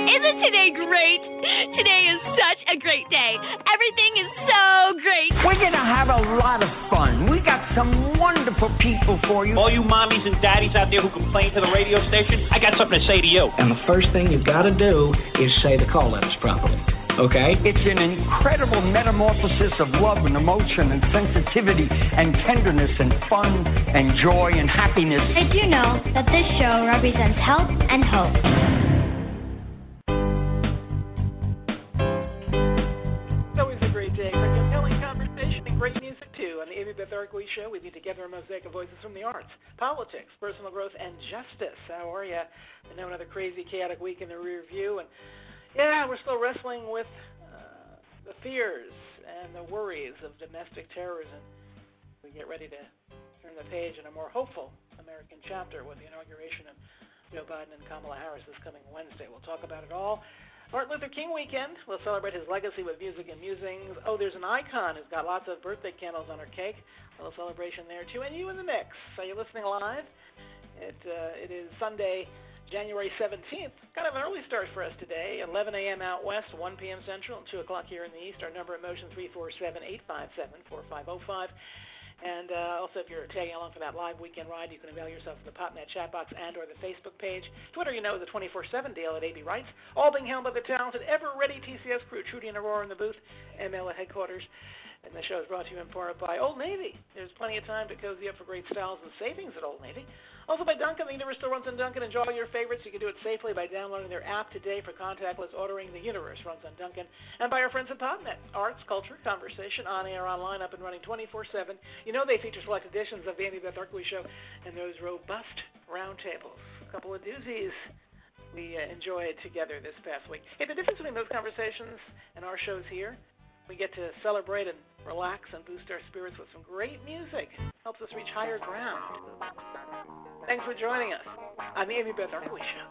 Isn't today great? Today is such a great day. Everything is so great. We're going to have a lot of fun. We got some wonderful people for you. All you mommies and daddies out there who complain to the radio station, I got something to say to you. And the first thing you've got to do is say the call letters properly. Okay? It's an incredible metamorphosis of love and emotion and sensitivity and tenderness and fun and joy and happiness. Did you know that this show represents health and hope? It's always a great day for compelling conversation and great music, too. On the Amy Beth Erkowitz Show, we be together a mosaic of voices from the arts, politics, personal growth, and justice. How are you? I know another crazy, chaotic week in the rear view, and yeah, we're still wrestling with the fears and the worries of domestic terrorism. We get ready to turn the page in a more hopeful American chapter with the inauguration of Joe Biden and Kamala Harris this coming Wednesday. We'll talk about it all. Martin Luther King weekend. We'll celebrate his legacy with music and musings. Oh, there's an icon who's got lots of birthday candles on her cake. A little celebration there, too. And you in the mix. So you're listening live. It is Sunday, January 17th, kind of an early start for us today, 11 a.m. out west, 1 p.m. Central, and 2 o'clock here in the east. Our number at Motion 347-857-4505. And also, if you're tagging along for that live weekend ride, you can avail yourself of the PopNet chat box and or the Facebook page. Twitter, you know, is a 24/7 deal at AB Rights. All being handled by the talented, ever-ready TCS crew, Trudy and Aurora in the booth, ML at headquarters. And the show is brought to you in part by Old Navy. There's plenty of time to cozy up for great styles and savings at Old Navy. Also by Dunkin', the universe still runs on Dunkin'. Enjoy your favorites. You can do it safely by downloading their app today for contactless ordering. The universe runs on Dunkin'. And by our friends at PopNet. Arts, culture, conversation, on air, online, up and running 24/7. You know they feature select editions of the Amy Beth Erkowitz Show and those robust roundtables. A couple of doozies we enjoyed together this past week. Hey, the difference between those conversations and our shows here, we get to celebrate and relax and boost our spirits with some great music. Helps us reach higher ground. Thanks for joining us on the Amy Beth Erkowitz Show.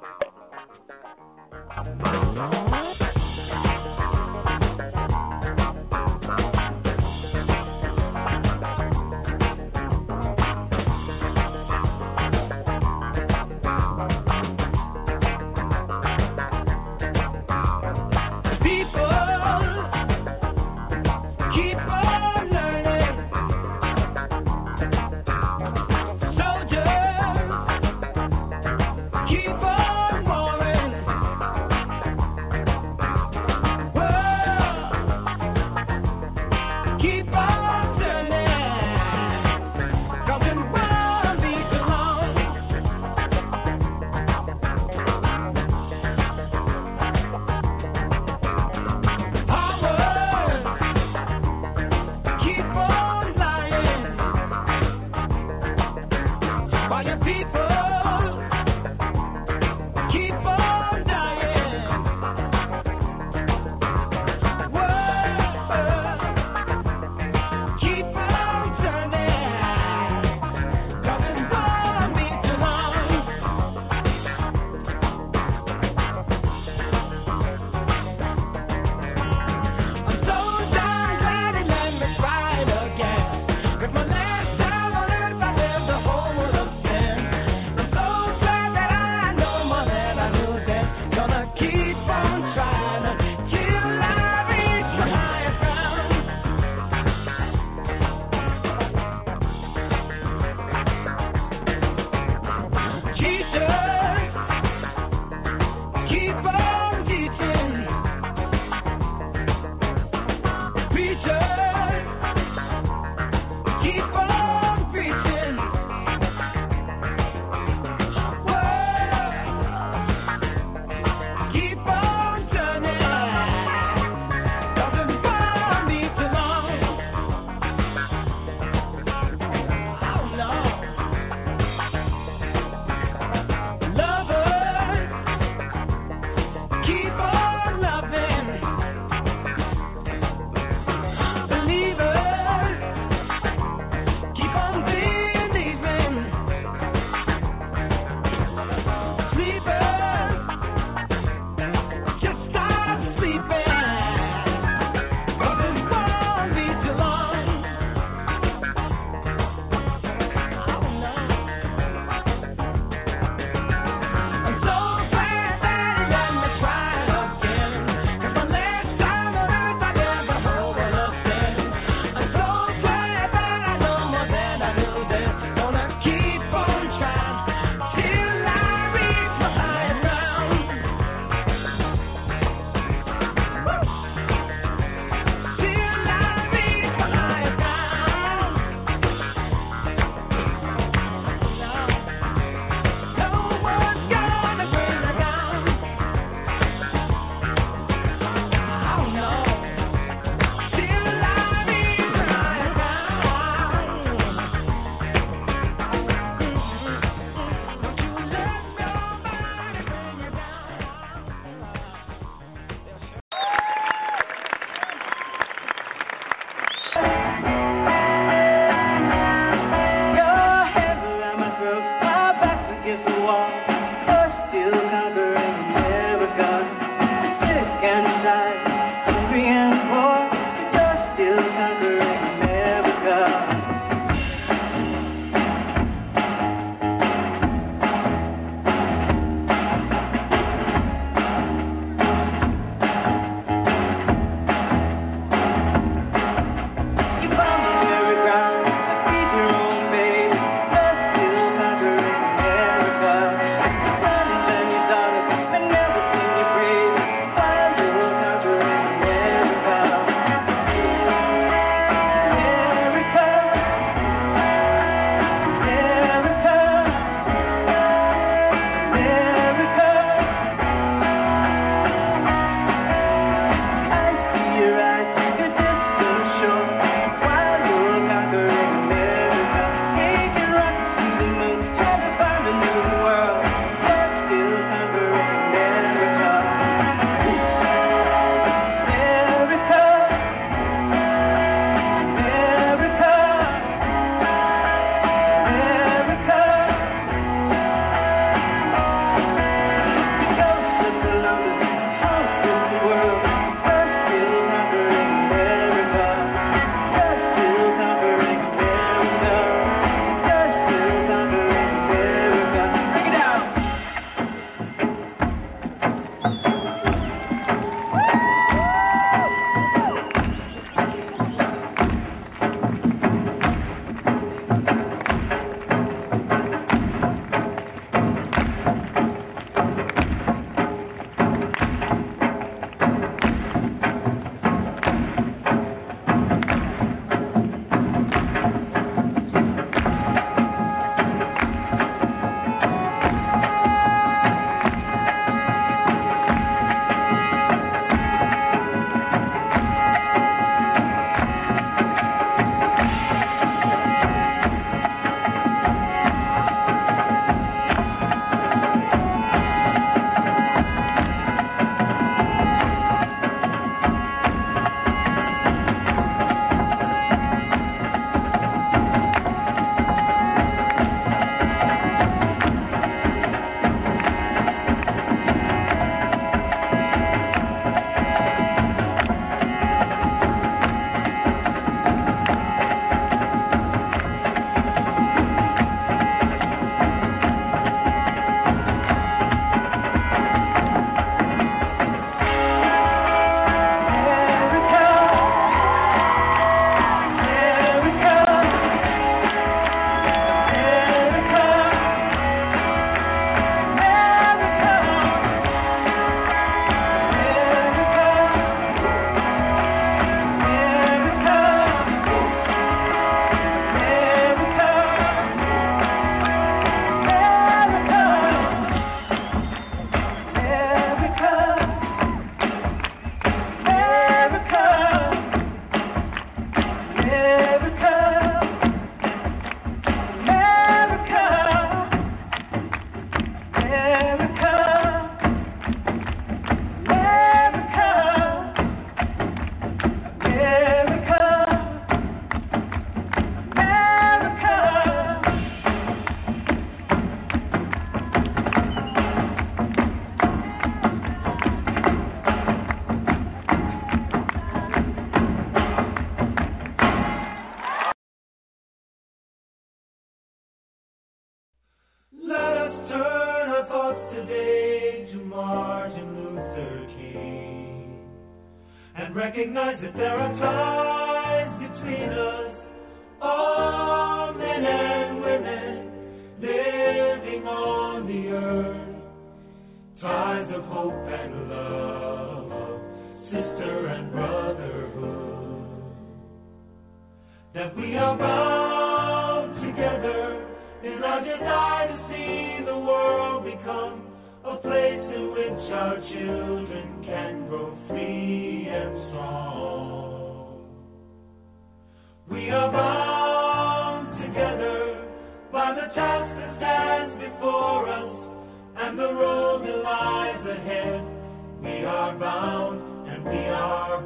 recognize that there are ties between us, all men and women living on the earth, ties of hope and love, sister and brotherhood, that we are bound together in our desire to see the world become a place in which our children can grow free and strong. We are bound together by the task that stands before us and the road that lies ahead. We are bound and we are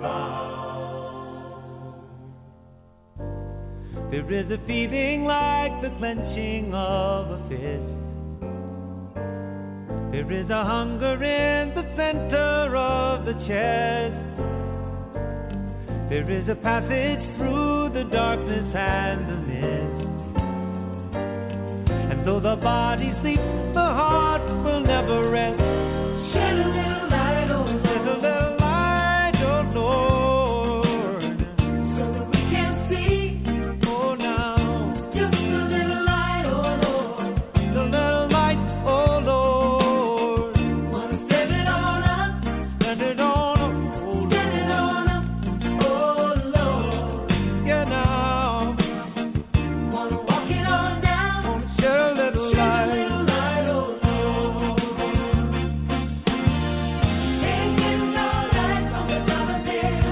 bound. There is a feeling like the clenching of a fist. There is a hunger in the center of the chest. There is a passage through the darkness and the mist. And though the body sleeps, the heart will never rest. Shed a little light, oh Lord. Shed a little light, oh Lord. So that we can see. Oh, now. Just a little light, oh Lord. A little light, oh Lord. Wanna send it on us. Send it on up, oh Lord. Send it on us, oh Lord. Yeah, now. Wanna walk it on down. Wanna shed a little Shed a light. little light, oh Lord. Can't get no light from the promised land.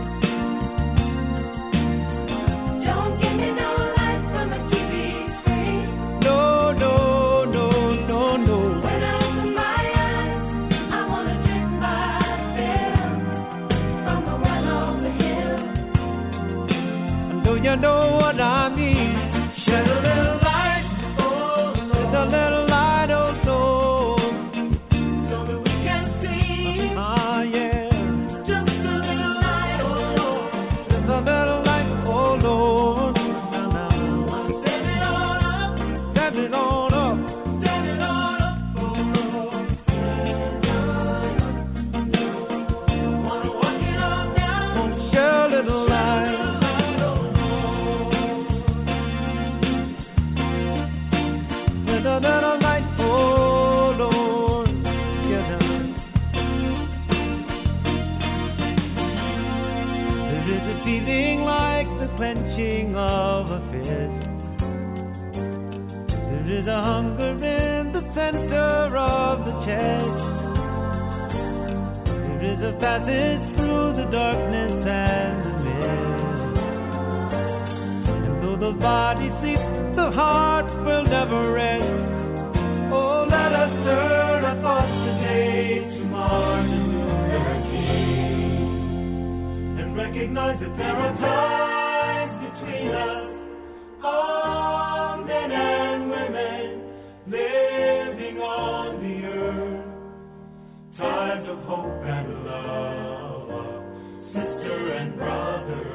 Don't give me no light from the TV screen. No, no, no, no, no. When I open my eyes, I wanna dip myself from the well on the hill. And do you know what I mean? Shed a little light, oh Shed a Lord, little light, oh Lord. so that we can see. Ah, yeah. Just a little light, oh Lord. Just a little light, oh Lord. Now, now. Wanna send it on up, Send it on up. send it on up, oh Lord. Wanna walk it on down. Wanna share a little light. With a little light, oh Lord. Yeah, now. There is a feeling like the clenching of a fist. There is a hunger in the center of the chest. There is a passage through the darkness and the mist. And though the body sleeps, the heart will never rest. Oh, let us turn our thoughts today to Martin Luther King And recognize that there are ties between us, all men and women living on the earth, ties of hope and love, sister and brotherhood.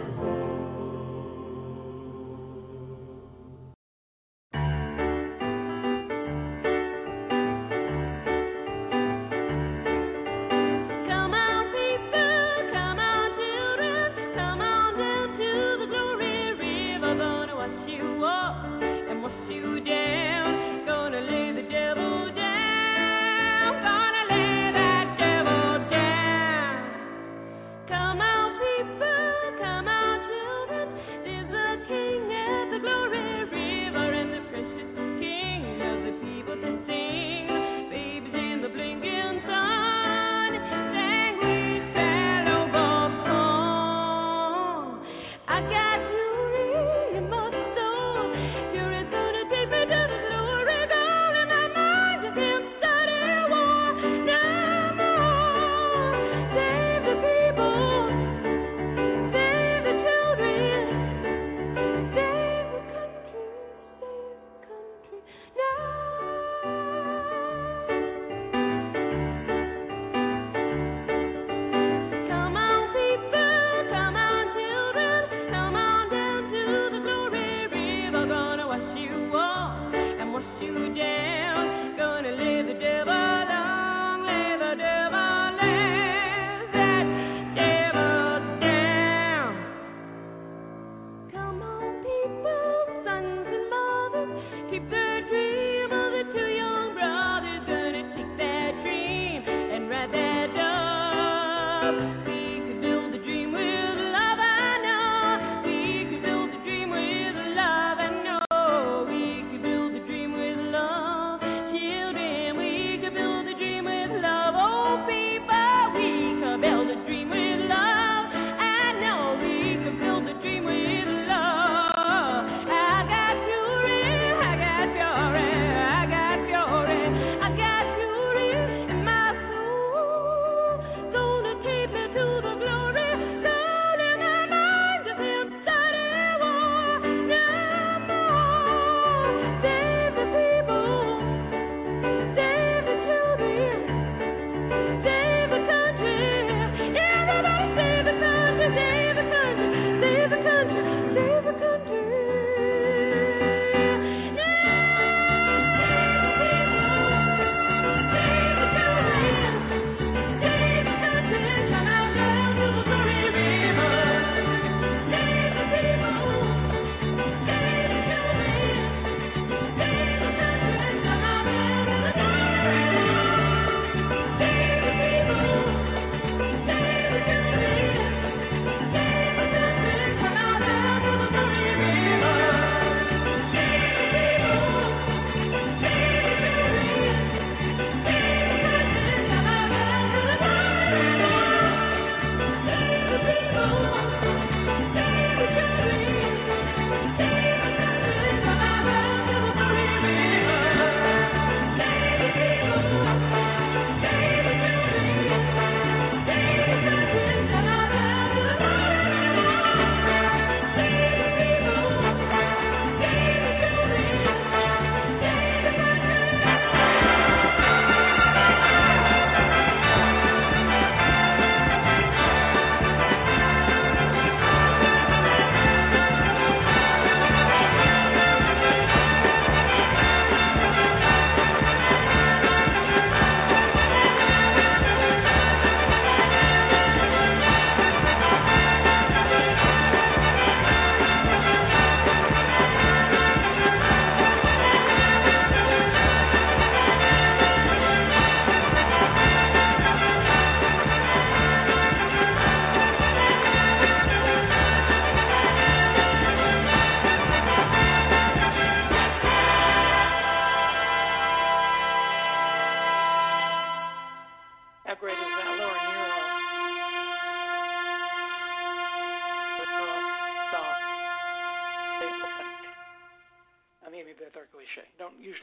Come on, people, come on, children, come on down to the glory river. Gonna wash you up and wash you down. Gonna lay the devil down. Gonna lay that devil down.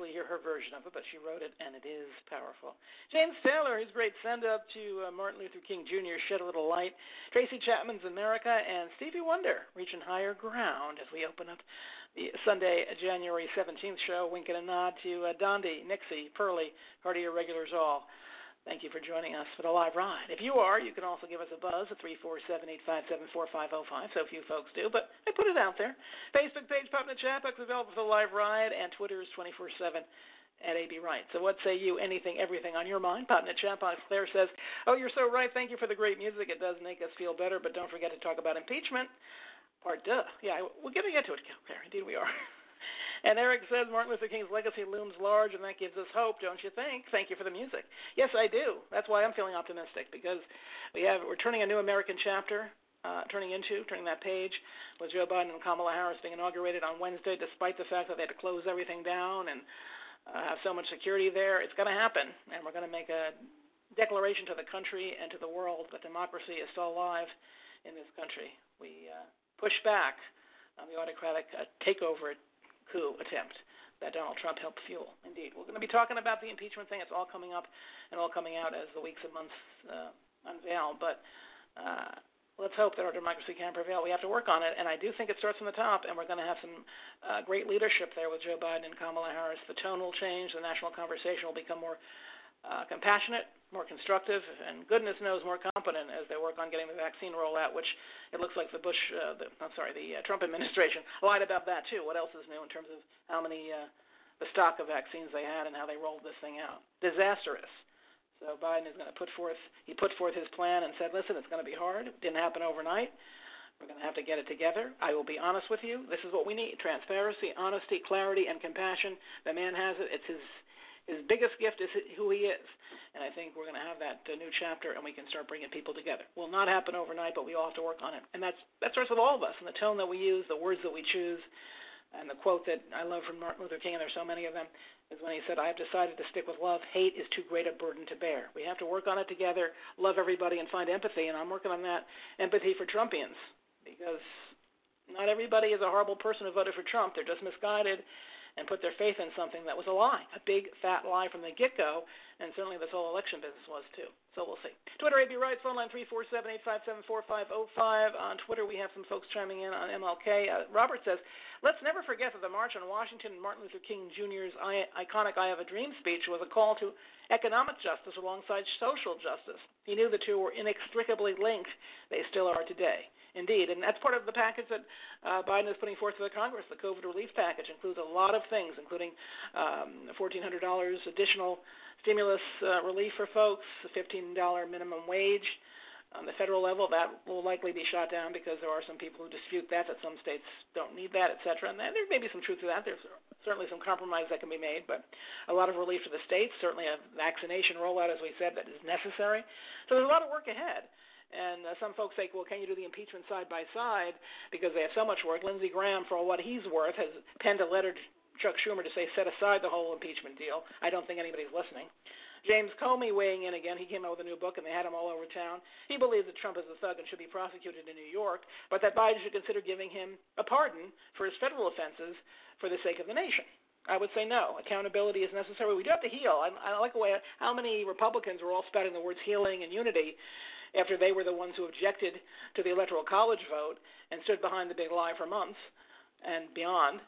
usually hear her version of it, but she wrote it, and it is powerful. James Taylor, his great send-up to Martin Luther King Jr., Shed a Little Light. Tracy Chapman's America, and Stevie Wonder, Reaching Higher Ground, as we open up the Sunday, January 17th show, winking a nod to Dondi, Nixie, Pearlie, part of your regulars all. Thank you for joining us for the live ride. If you are, you can also give us a buzz at 347-857-4505. So few folks do, but I put it out there. Facebook page, PopNet Chatbox available for the live ride, and Twitter is 24/7 at AB Right. So what say you? Anything, everything on your mind? PopNet Chatbox. Claire says, "Oh, you're so right. Thank you for the great music. It does make us feel better, but don't forget to talk about impeachment." Part duh. Yeah, we're going to get to it, Claire. Indeed, we are. And Eric says Martin Luther King's legacy looms large, and that gives us hope, don't you think? Thank you for the music. Yes, I do. That's why I'm feeling optimistic, because we're turning a new American chapter, turning that page with Joe Biden and Kamala Harris being inaugurated on Wednesday, despite the fact that they had to close everything down and have so much security there. It's going to happen, and we're going to make a declaration to the country and to the world that democracy is still alive in this country. We push back on the autocratic takeover coup attempt that Donald Trump helped fuel. Indeed. We're going to be talking about the impeachment thing. It's all coming up and all coming out as the weeks and months unveil. But let's hope that our democracy can prevail. We have to work on it, and I do think it starts from the top, and we're going to have some great leadership there with Joe Biden and Kamala Harris. The tone will change. The national conversation will become more compassionate, more constructive, and goodness knows more competent as they work on getting the vaccine rollout, which it looks like the Trump administration lied about that too. What else is new in terms of how many, the stock of vaccines they had and how they rolled this thing out? Disastrous. So Biden is going to put forth his plan and said, listen, it's going to be hard. It didn't happen overnight. We're going to have to get it together. I will be honest with you. This is what we need: transparency, honesty, clarity, and compassion. The man has it. It's his biggest gift is who he is. And I think we're going to have that new chapter, and we can start bringing people together. Will not happen overnight, but we all have to work on it. And that starts with all of us, and the tone that we use, the words that we choose, and the quote that I love from Martin Luther King, and there's so many of them, is when he said, I have decided to stick with love. Hate is too great a burden to bear. We have to work on it together, love everybody, and find empathy. And I'm working on that empathy for Trumpians, because not everybody is a horrible person who voted for Trump. They're just misguided and put their faith in something that was a lie, a big, fat lie from the get-go, and certainly this whole election business was too. So we'll see. Twitter, AB Right, phone line 347-857-4505. On Twitter, we have some folks chiming in on MLK. Robert says, let's never forget that the March on Washington and Martin Luther King Jr.'s iconic I Have a Dream speech was a call to economic justice alongside social justice. He knew the two were inextricably linked. They still are today. Indeed, and that's part of the package that Biden is putting forth to the Congress. The COVID relief package includes a lot of things, including $1,400 additional stimulus relief for folks, a $15 minimum wage. On the federal level, that will likely be shot down because there are some people who dispute that some states don't need that, et cetera. And there may be some truth to that. There's certainly some compromise that can be made, but a lot of relief to the states, certainly a vaccination rollout, as we said, that is necessary. So there's a lot of work ahead. And some folks say, well, can you do the impeachment side by side because they have so much work? Lindsey Graham, for what he's worth, has penned a letter to Chuck Schumer to say set aside the whole impeachment deal. I don't think anybody's listening. James Comey weighing in again. He came out with a new book, and they had him all over town. He believes that Trump is a thug and should be prosecuted in New York, but that Biden should consider giving him a pardon for his federal offenses for the sake of the nation. I would say no. Accountability is necessary. We do have to heal. I like the way how many Republicans were all spouting the words healing and unity after they were the ones who objected to the Electoral College vote and stood behind the big lie for months and beyond.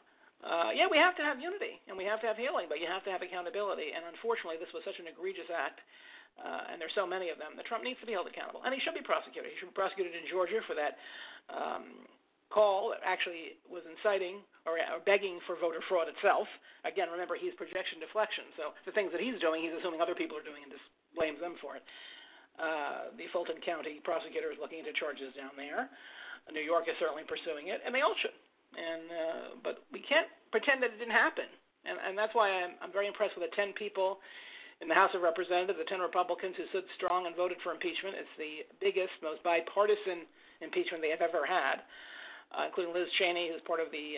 We have to have unity, and we have to have healing, but you have to have accountability. And unfortunately, this was such an egregious act, and there's so many of them, that Trump needs to be held accountable. And he should be prosecuted. He should be prosecuted in Georgia for that call that actually was inciting or begging for voter fraud itself. Again, remember, he's projection deflection. So the things that he's doing, he's assuming other people are doing and just blames them for it. The Fulton County prosecutor is looking into charges down there. New York is certainly pursuing it, and they all should. But we can't pretend that it didn't happen. And that's why I'm very impressed with the 10 people in the House of Representatives, the 10 Republicans who stood strong and voted for impeachment. It's the biggest, most bipartisan impeachment they have ever had, including Liz Cheney, who's part of the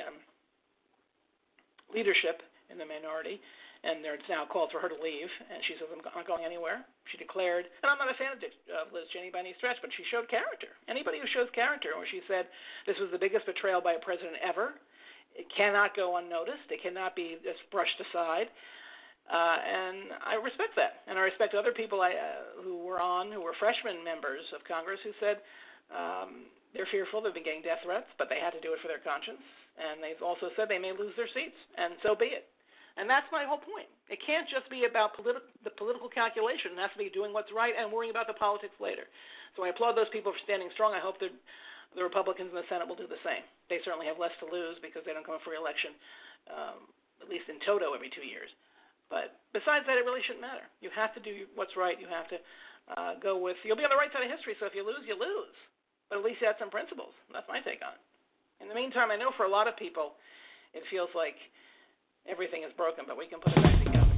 leadership in the minority. And it's now called for her to leave, and she says, I'm not going anywhere. She declared, and I'm not a fan of Liz Cheney by any stretch, but she showed character. Anybody who shows character, or she said this was the biggest betrayal by a president ever, It cannot go unnoticed. It cannot be just brushed aside. And I respect that. And I respect other people who were freshman members of Congress who said they're fearful. They've been getting death threats, but they had to do it for their conscience. And they've also said they may lose their seats, and so be it. And that's my whole point. It can't just be about the political calculation. It has to be doing what's right and worrying about the politics later. So I applaud those people for standing strong. I hope that the Republicans in the Senate will do the same. They certainly have less to lose because they don't come up for re-election, at least in toto, every 2 years. But besides that, it really shouldn't matter. You have to do what's right. You have to you'll be on the right side of history, so if you lose, you lose. But at least you had some principles. That's my take on it. In the meantime, I know for a lot of people, it feels like everything is broken, but we can put it back together.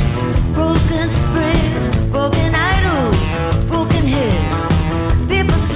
People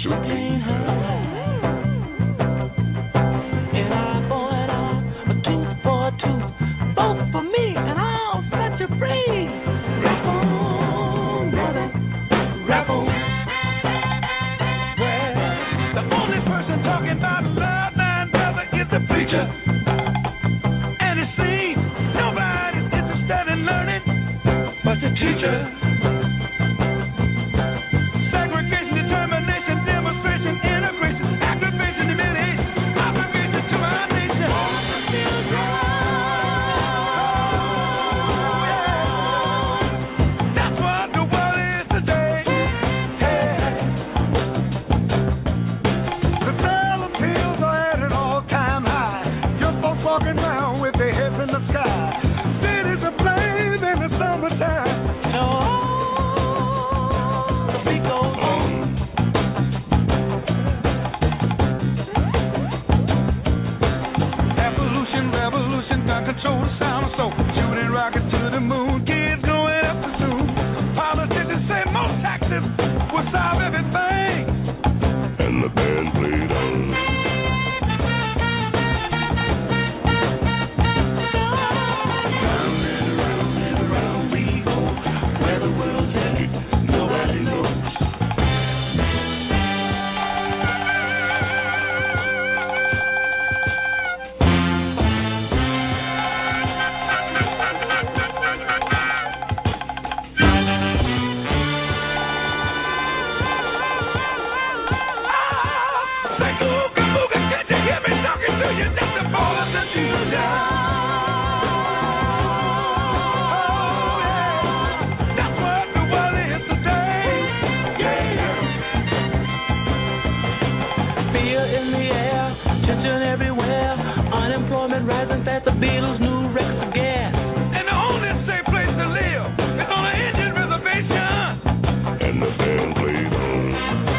sure can't hide. An eye for an eye, a tooth for a tooth, both for me, and I'll set you free. Rap on, brother, rap on. Well, the only person talking about love, man, brother, is the preacher. And it seems nobody's interested in learning but the teacher. Segregation, determination, demonstration, integration, aggravation, humiliation, obligation to our nation. That's what the world is today. The dollar bills are at an all-time high. Your folks walking around with their heads in the sky. Cities ablaze in the summertime. The beat goes on. Evolution, revolution, gun control, the sound of soul. Shooting rockets to the moon, kids growing up too soon. Politicians say more taxes will solve everything. And the band played on. Rising fast, the Beatles' new records of gas. And the only safe place to live is on an Indian reservation. And the band played on.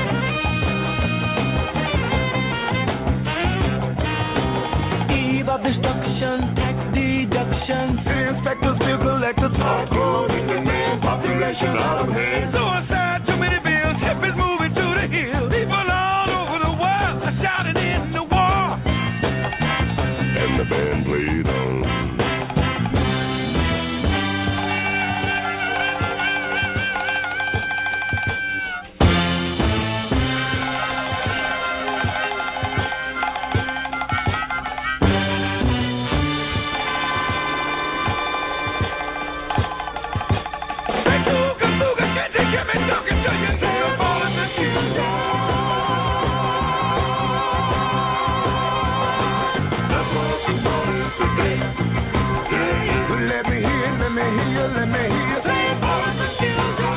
Eve of destruction, tax deduction. Inspectors, bill collectors, hardcore with the man, population out of hand. Suicide, too many bills, hippies moving to the hills. People all over the world are shouting in the war. And the band played on. Say, booga, booga, can't you hear me talking to you? Say, I'm falling to you. Let me hear, let me hear, let me hear. Say all of the children.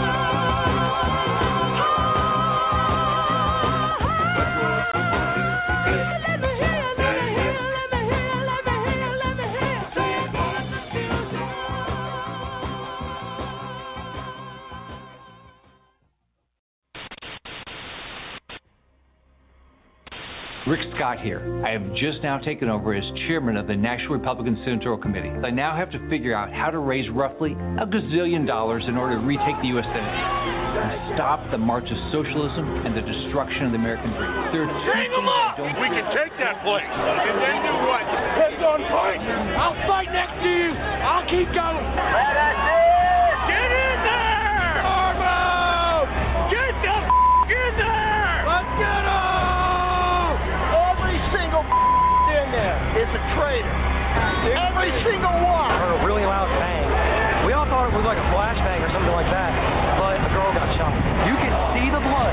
Let me hear, let me hear, let me hear, let me hear, let me hear. Say all of the children. Rick Scott here. I have just now taken over as chairman of the National Republican Senatorial Committee. I now have to figure out how to raise roughly $1 gazillion in order to retake the U.S. Senate and stop the march of socialism and the destruction of the American dream. Hang them up! We can take that place. And then do what? Heads on fight! I'll fight next to you! I'll keep going! Get in there! Armo! Get the in there! Let's get him! In there is a traitor. Every single one. I heard a really loud bang. We all thought it was like a flashbang or something like that, but a girl got shot. You can see the blood.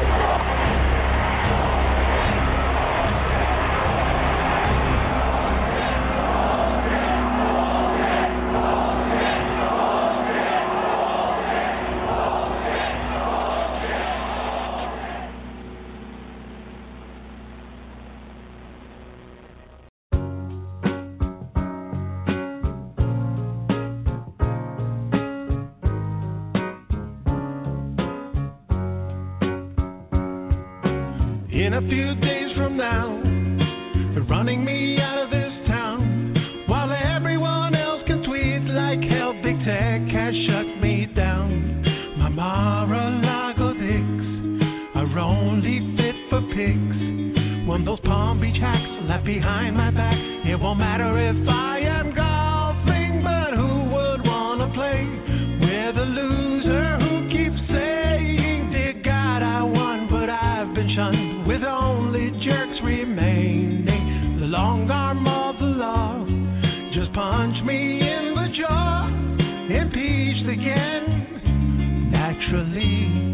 In a few days from now, they're running me out of this town, while everyone else can tweet like hell. Big tech has shut me down. My Mar-a-Lago dicks are only fit pics. One of those Palm Beach hacks left behind my back. It won't matter if I am golfing, but who would wanna play with a loser who keeps saying, dear God, I won, but I've been shunned with only jerks remaining. The long arm of the law just punched me in the jaw, impeached again, naturally.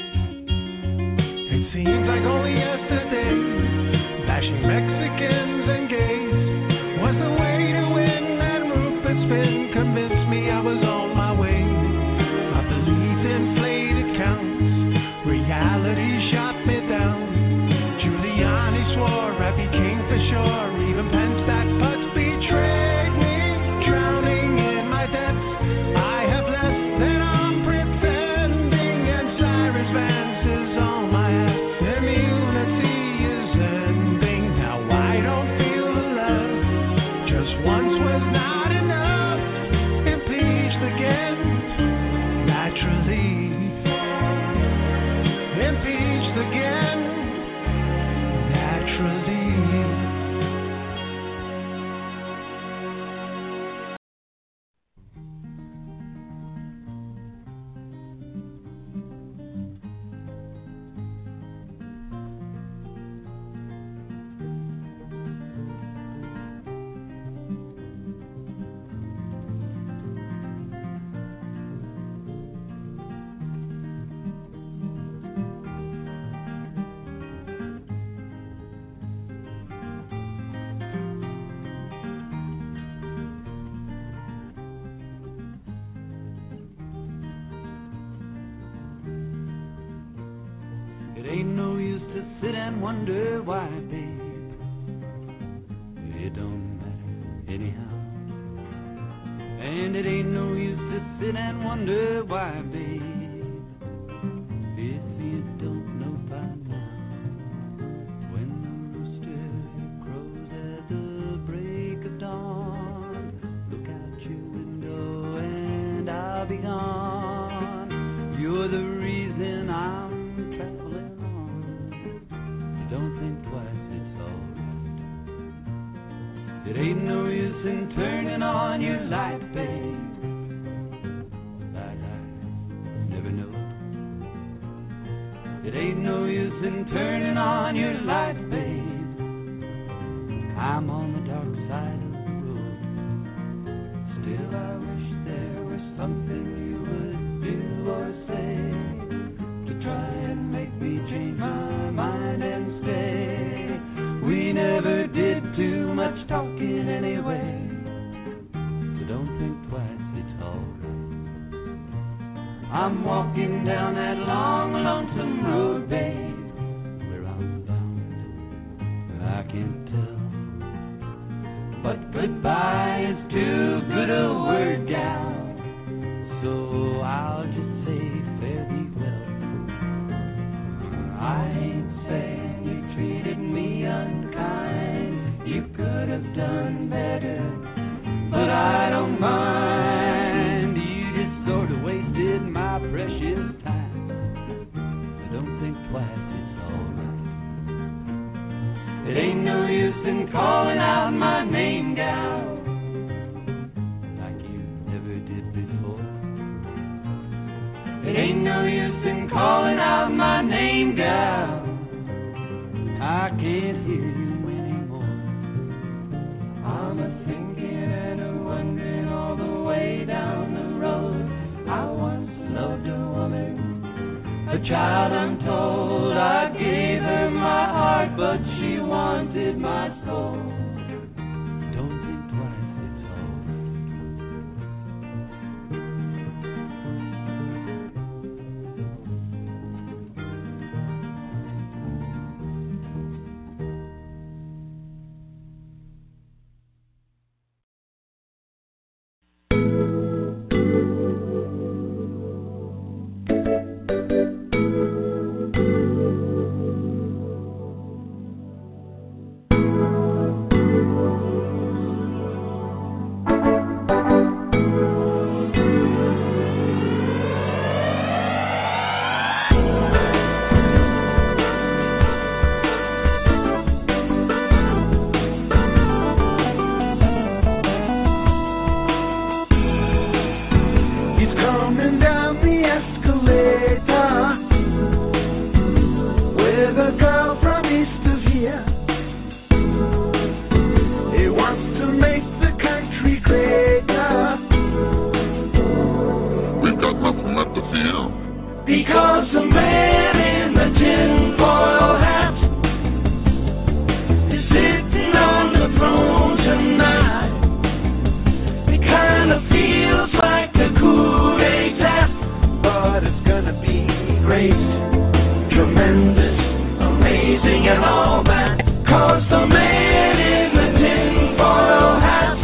It seems like only yesterday, bashing Mexicans and gays was the way to win, and Rupert Spin convinced me I was on my way. I believed inflated counts, reality shot me down. Giuliani swore I became for sure, even Penn Stat putts betrayed me, drowning in my debts. I have less than I'm pretending, and Cyrus Vance is on my ass. Immunity is ending. Now I don't feel the love. Just once was not enough. Impeached again, naturally. Impeached again, naturally. It ain't no use to sit and wonder why, babe. It don't matter anyhow. And it ain't no use to sit and wonder why, babe. If you don't know by now, when the rooster crows at the break of dawn, look out your window and I'll be gone. You're the reason I'm traveling on. Don't think twice, it's alright. It ain't no use in turning on your light, babe. Like I never know. It ain't no use in turning on your light, babe. I'm on the dark side of the road. Still I wish there was something you would do or say to try and make me change my mind and stay. We never did too much talking anyway, so don't think twice, it's alright. I'm walking down that long, lonesome road, babe. Where I'm bound, I can't tell, but goodbye is too good a word, gal, so I'll just say fare thee well. I ain't saying you treated me unkind, you could have done better, but I don't mind. You just sort of wasted my precious time, so don't think twice, it's alright. It ain't no use in calling out my name, gal, like you never did before. It ain't no use in calling out my name, gal, I can't hear you anymore. I'm a-thinking and a-wondering all the way down the road. I once loved a woman, a child I'm told. I gave her my heart, but she wanted my soul. Don't think twice, it's with a girl from east of here. He wants to make the country greater. We've got nothing left to fear. Because the man in the tinfoil hat is sitting on the throne tonight. It kind of feels like a coup d'etat, but it's gonna be great, tremendous, amazing and all that. 'Cause the man in the tinfoil hat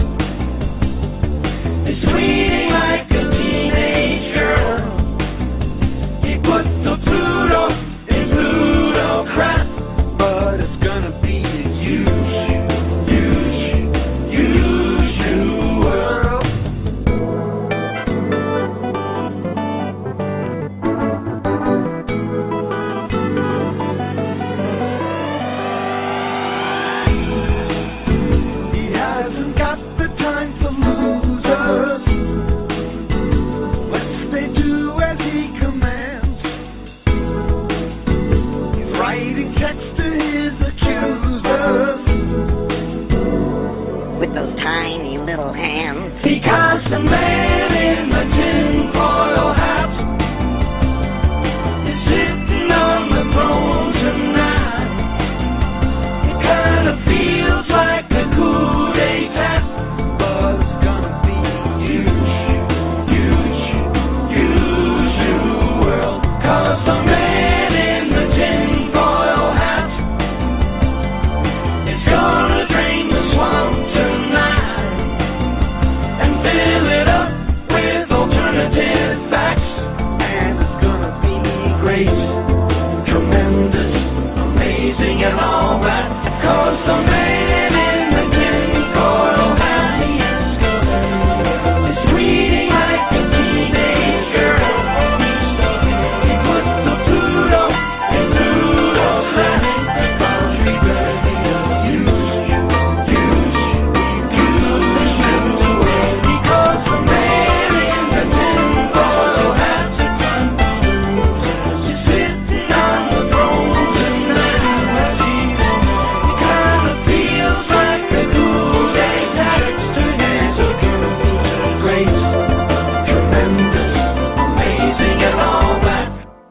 is tweeting like a teenage girl. He put the Pluto in plutocrat, but it's gonna be a huge, huge, huge new world. He hasn't got the time for losers. Lest they do as he commands. He's writing checks to his accusers with those tiny little hands. because the man in the tinfoil hat is sitting on the throne tonight. It kind of feels like a coup d'etat, but it's gonna be huge, huge, huge new world. 'Cause the man in the tinfoil hat is gonna drain the swamp tonight and fill it up with alternative facts. And it's gonna be great, tremendous, amazing and all that. 'Cause the man in the tinfoil hat is tweeting like a teenage girl. He put the Pluto in plutocrat, 'cause we better be a huge, huge, huge new world. Because the man in the tinfoil hat is sitting on the throne tonight. It kind of feels like a coup d'etat, and it's gonna be great, tremendous, amazing, and all that.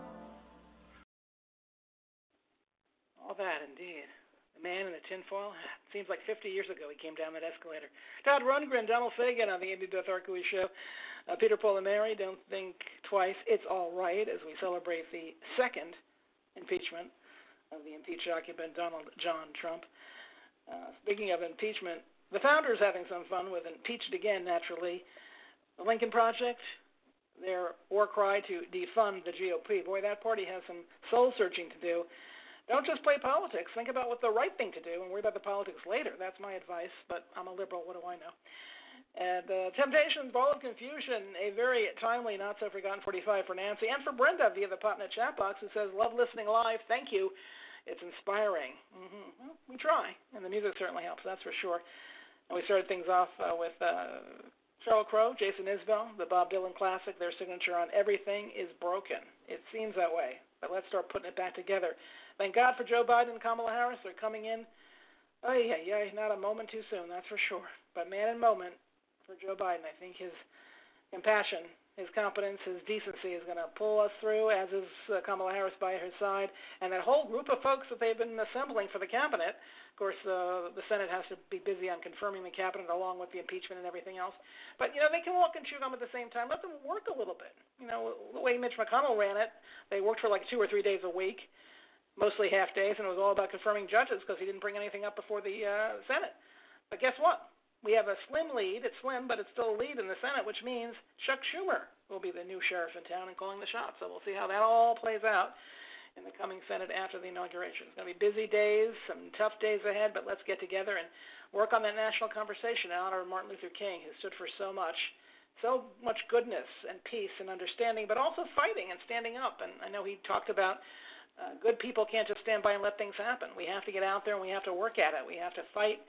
All that, indeed. The man in the tinfoil hat. Seems like 50 years ago he came down that escalator. Todd Rundgren, Donald Fagen on the Andy Death Arcui Show. Peter Polimeri, Don't Think Twice, It's All Right, as we celebrate the second impeachment of the impeached occupant Donald John Trump. Speaking of impeachment, the founders having some fun with impeached again, naturally. The Lincoln Project, their war cry to defund the GOP. Boy, that party has some soul-searching to do. Don't just play politics. Think about what the right thing to do and worry about the politics later. That's my advice, but I'm a liberal. What do I know? And Temptations, Ball of Confusion, a very timely, not-so-forgotten 45 for Nancy and for Brenda via the Popnet chat box, who says, love listening live. Thank you. It's inspiring. Well, we try, and the music certainly helps, that's for sure. And we started things off with Sheryl Crow, Jason Isbell, the Bob Dylan classic, their signature on Everything is Broken. It seems that way, but let's start putting it back together. Thank God for Joe Biden and Kamala Harris. They're coming in. Not a moment too soon, that's for sure. But man and moment for Joe Biden. I think his compassion, his competence, his decency is going to pull us through, as is Kamala Harris by her side. And that whole group of folks that they've been assembling for the cabinet. Of course, the Senate has to be busy on confirming the cabinet along with the impeachment and everything else. But, they can walk and chew gum at the same time. Let them work a little bit. The way Mitch McConnell ran it, they worked for like 2 or 3 days a week, mostly half days, and it was all about confirming judges because he didn't bring anything up before the Senate. But guess what? We have a slim lead. It's slim, but it's still a lead in the Senate, which means Chuck Schumer will be the new sheriff in town and calling the shots. So we'll see how that all plays out in the coming Senate after the inauguration. It's going to be busy days, some tough days ahead, but let's get together and work on that national conversation in honor of Martin Luther King, who stood for so much goodness and peace and understanding, but also fighting and standing up. And I know he talked about good people can't just stand by and let things happen. We have to get out there and we have to work at it. We have to fight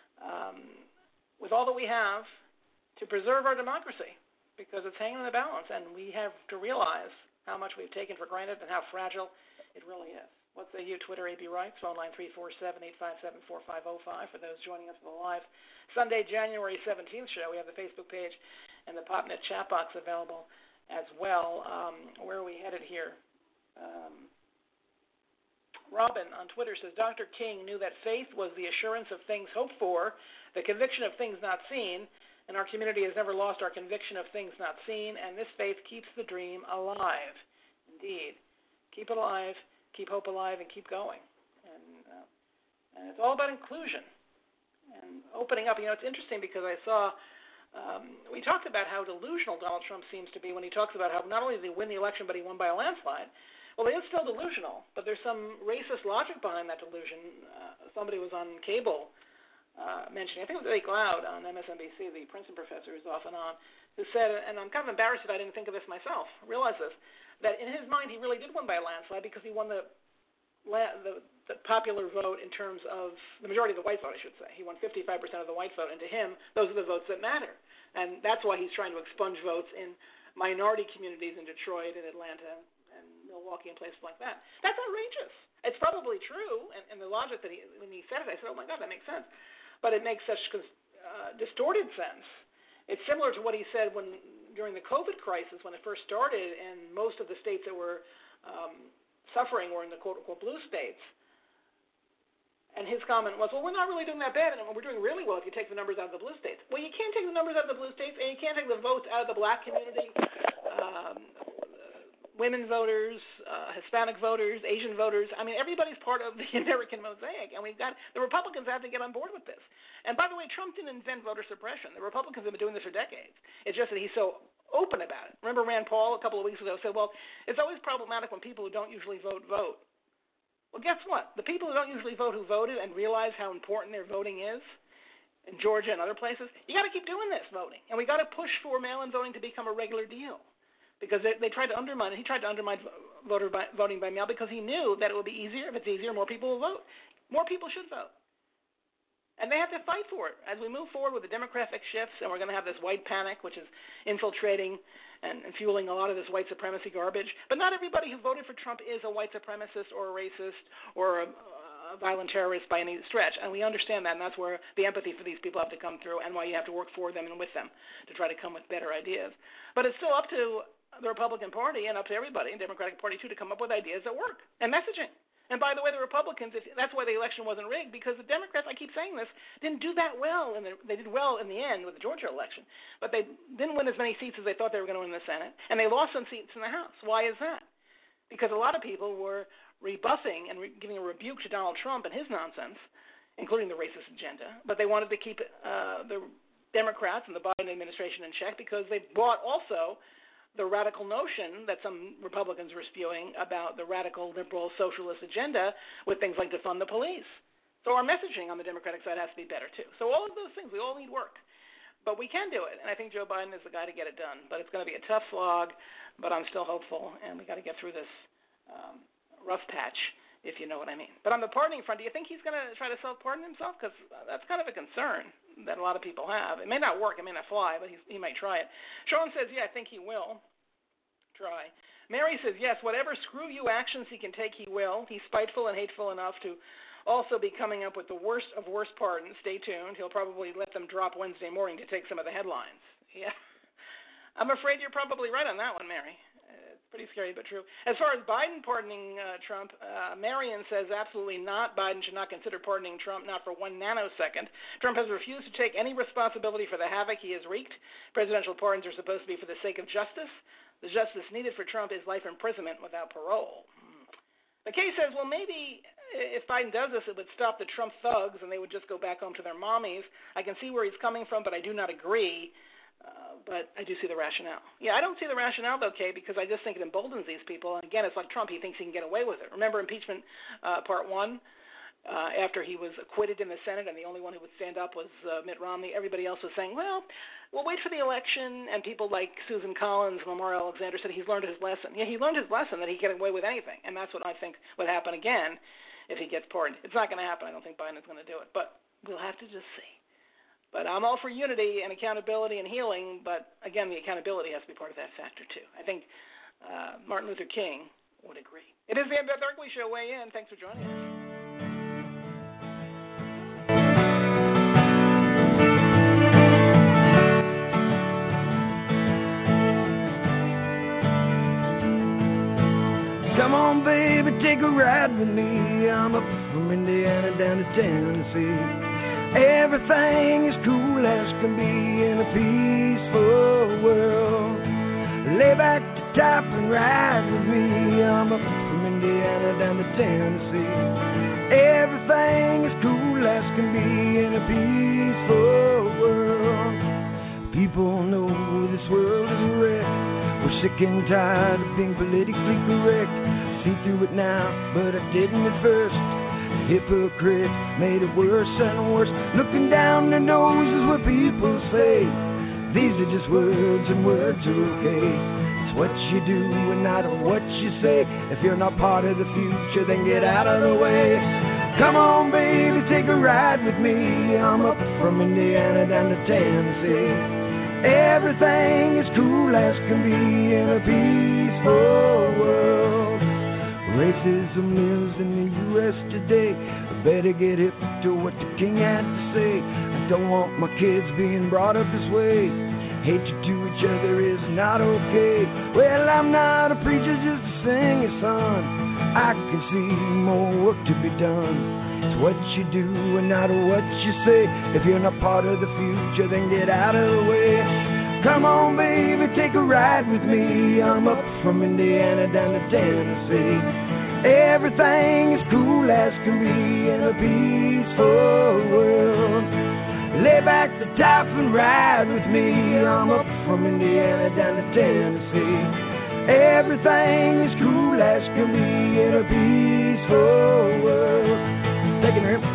with all that we have to preserve our democracy, because it's hanging in the balance, and we have to realize how much we've taken for granted and how fragile It really is. What say you, Twitter, AB Rights, phone line 347-857-4505 for those joining us for the live Sunday, January 17th show. We have the Facebook page and the PopNet chat box available as well. Where are we headed here? Robin on Twitter says, Dr. King knew that faith was the assurance of things hoped for, the conviction of things not seen, and our community has never lost our conviction of things not seen, and this faith keeps the dream alive. Indeed. Keep it alive, keep hope alive, and keep going. And it's all about inclusion and opening up. You know, it's interesting because I saw, we talked about how delusional Donald Trump seems to be when he talks about how not only did he win the election, but he won by a landslide. Well, he is still delusional, but there's some racist logic behind that delusion. Somebody was on cable mentioning, I think it was Blake Loud on MSNBC, the Princeton professor who's off and on, who said, and I'm kind of embarrassed that I didn't think of this myself, realize this, that in his mind he really did win by a landslide because he won the popular vote in terms of the majority of the white vote, I should say. He won 55% of the white vote, and to him, those are the votes that matter. And that's why he's trying to expunge votes in minority communities in Detroit and Atlanta and Milwaukee and places like that. That's outrageous. It's probably true, and the logic that when he said it, I said, oh my God, that makes sense. But it makes such distorted sense. It's similar to what he said during the COVID crisis when it first started, and most of the states that were suffering were in the quote-unquote blue states. And his comment was, well, we're not really doing that bad, and we're doing really well if you take the numbers out of the blue states. Well, you can't take the numbers out of the blue states, and you can't take the votes out of the black community, women voters, Hispanic voters, Asian voters. I mean, everybody's part of the American mosaic, and the Republicans have to get on board with this. And by the way, Trump didn't invent voter suppression. The Republicans have been doing this for decades. It's just that he's so open about it. Remember Rand Paul a couple of weeks ago said, well, it's always problematic when people who don't usually vote. Well, guess what? The people who don't usually vote who voted and realize how important their voting is in Georgia and other places, you got to keep doing this voting. And we got to push for mail-in voting to become a regular deal. Because they tried to undermine it. He tried to undermine voting by mail because he knew that it would be easier. If it's easier, more people will vote. More people should vote. And they have to fight for it. As we move forward with the demographic shifts, and we're going to have this white panic, which is infiltrating and fueling a lot of this white supremacy garbage. But not everybody who voted for Trump is a white supremacist or a racist or a violent terrorist by any stretch. And we understand that, and that's where the empathy for these people have to come through and why you have to work for them and with them to try to come with better ideas. But it's still up to the Republican Party and up to everybody, and Democratic Party too, to come up with ideas that work and messaging. And by the way, the Republicans, that's why the election wasn't rigged, because the Democrats, I keep saying this, didn't do that well. They did well in the end with the Georgia election, but they didn't win as many seats as they thought they were going to win in the Senate, and they lost some seats in the House. Why is that? Because a lot of people were rebuffing and giving a rebuke to Donald Trump and his nonsense, including the racist agenda, but they wanted to keep the Democrats and the Biden administration in check because they bought also the radical notion that some Republicans were spewing about the radical liberal socialist agenda with things like defund the police. So our messaging on the Democratic side has to be better too. So all of those things, we all need work. But we can do it, and I think Joe Biden is the guy to get it done. But it's going to be a tough slog, but I'm still hopeful, and we got to get through this rough patch, if you know what I mean. But on the pardoning front, do you think he's going to try to self-pardon himself? Because that's kind of a concern that a lot of people have. It may not work, it may not fly, but he might try it. Sean says, yeah, I think he will try. Mary says, yes, whatever screw you actions he can take, he will. He's spiteful and hateful enough to also be coming up with the worst of worst pardons. Stay tuned. He'll probably let them drop Wednesday morning to take some of the headlines. Yeah. I'm afraid you're probably right on that one, Mary. It's pretty scary, but true. As far as Biden pardoning Trump, Marion says absolutely not. Biden should not consider pardoning Trump, not for 1 nanosecond. Trump has refused to take any responsibility for the havoc he has wreaked. Presidential pardons are supposed to be for the sake of justice. The justice needed for Trump is life imprisonment without parole. McKay says, well, maybe if Biden does this, it would stop the Trump thugs and they would just go back home to their mommies. I can see where he's coming from, but I do not agree. But I do see the rationale. Yeah, I don't see the rationale, though, Kay, because I just think it emboldens these people. And, again, it's like Trump. He thinks he can get away with it. Remember impeachment part 1? After he was acquitted in the Senate and the only one who would stand up was Mitt Romney, everybody else was saying, well, we'll wait for the election. And people like Susan Collins, Lamar Alexander said he's learned his lesson. Yeah, he learned his lesson that he can get away with anything. And that's what I think would happen again if he gets pardoned. It's not going to happen. I don't think Biden is going to do it. But we'll have to just see. But I'm all for unity and accountability and healing. But, again, the accountability has to be part of that factor, too. I think Martin Luther King would agree. It is the Ed Beth Berkeley Show. Weigh in. Thanks for joining us. Come on, baby, take a ride with me. I'm up from Indiana down to Tennessee. Everything is cool as can be in a peaceful world. Lay back the top and ride with me. I'm up from Indiana down to Tennessee. Everything is cool as can be in a peaceful world. People know this world is a wreck. We're sick and tired of being politically correct. See through it now, but I didn't at first. Hypocrite made it worse and worse. Looking down their noses what people say. These are just words, and words are okay. It's what you do and not what you say. If you're not part of the future, then get out of the way. Come on, baby, take a ride with me. I'm up from Indiana down to Tennessee. Everything is cool as can be in a peaceful world. Racism lives in the U.S. today. I better get hip to what the king had to say. I don't want my kids being brought up this way. Hatred to each other is not okay. Well, I'm not a preacher, just a singer, son. I can see more work to be done. It's what you do and not what you say. If you're not part of the future, then get out of the way. Come on, baby, take a ride with me. I'm up from Indiana down to Tennessee. Everything is cool as can be in a peaceful world. Lay back the top and ride with me. I'm up from Indiana down to Tennessee. Everything is cool as can be in a peaceful world. Taking her.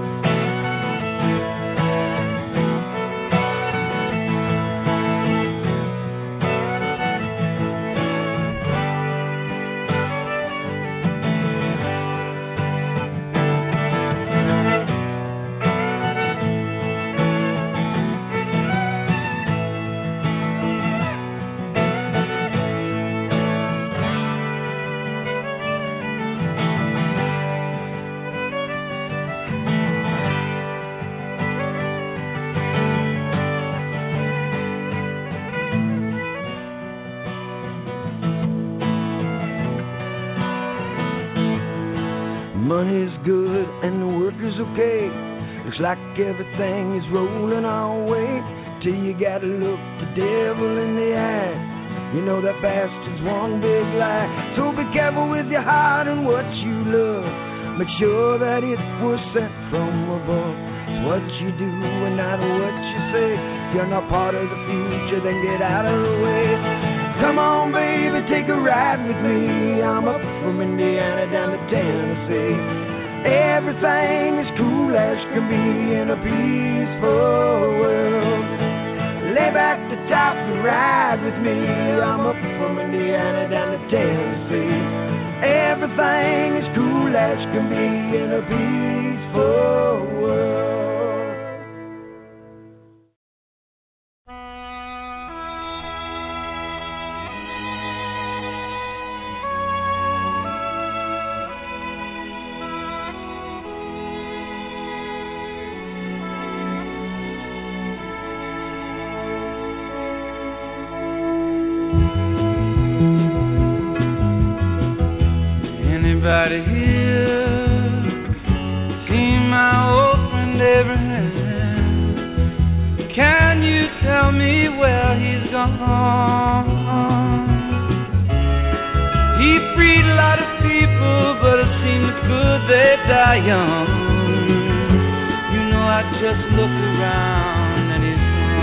Money's good and the work is okay. Looks like everything is rolling our way. Till you gotta look the devil in the eye. You know that bastard's one big lie. So be careful with your heart and what you love. Make sure that it was sent from above. It's what you do and not what you say. If you're not part of the future, then get out of the way. Come on, baby, take a ride with me. I'm up from Indiana down to Tennessee. Everything is cool as can be in a peaceful world. Lay back the top and ride with me. I'm up from Indiana down to Tennessee. Everything is cool as can be in a peaceful world. Anybody here seen my old friend Abraham? Can you tell me where he's gone? He freed a lot of people, but it seems good they die young. You know, I just look around and he's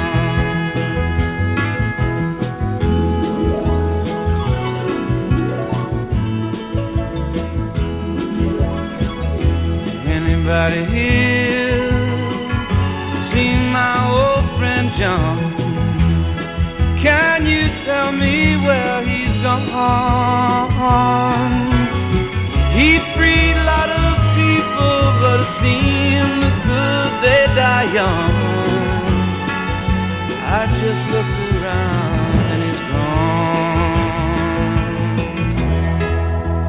anybody here seen my old friend John? Can you tell me where he's gone? He freed a lot of people, but it seems good they die young. I just look around and he's gone.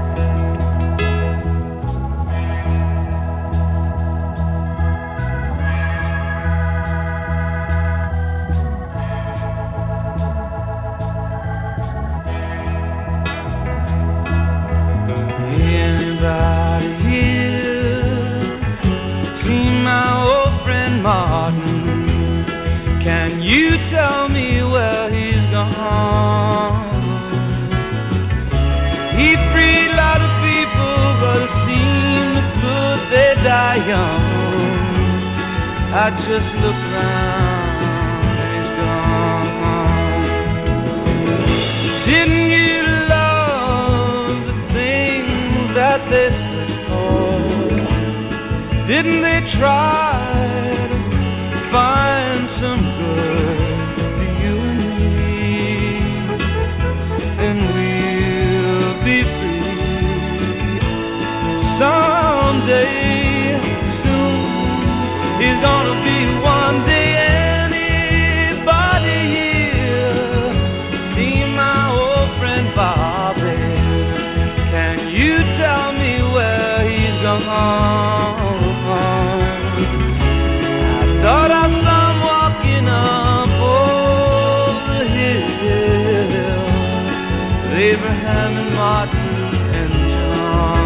die young. I just look round and he's gone. Didn't you love the things that they stood for? Didn't they try to find some good for you and me? And we'll be free someday. He's gonna be one day. Anybody here see my old friend Bobby? Can you tell me where he's gone? I thought I saw him walking up over the hill with Abraham and Martin and John.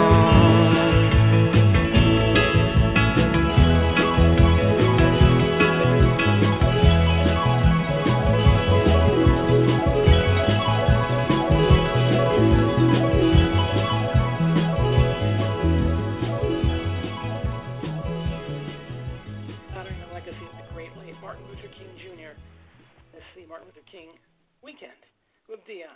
Weekend with Dion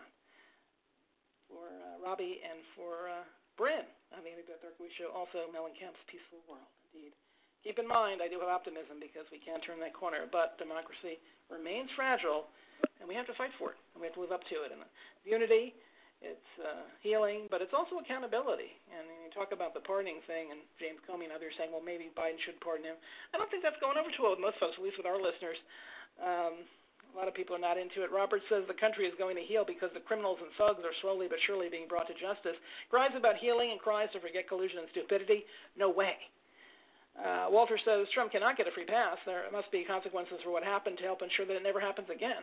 for Robbie and for Bryn on the Amy Beth Berkowitz Show. Also, Mellencamp's Peaceful World. Indeed. Keep in mind, I do have optimism because we can't turn that corner, but democracy remains fragile, and we have to fight for it, and we have to live up to it. And unity, it's healing, but it's also accountability. And when you talk about the pardoning thing, and James Comey and others saying, well, maybe Biden should pardon him, I don't think that's going over too well with most folks, at least with our listeners. A lot of people are not into it. Robert says the country is going to heal because the criminals and thugs are slowly but surely being brought to justice. Cries about healing and cries to forget collusion and stupidity. No way. Walter says Trump cannot get a free pass. There must be consequences for what happened to help ensure that it never happens again.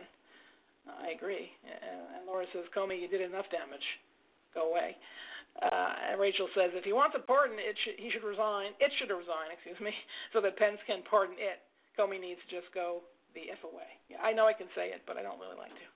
I agree. And Laura says, Comey, you did enough damage. Go away. And Rachel says if he wants a pardon, he should resign. It should resign, so that Pence can pardon it. Comey needs to just go the F away. Yeah, I know I can say it, but I don't really like to.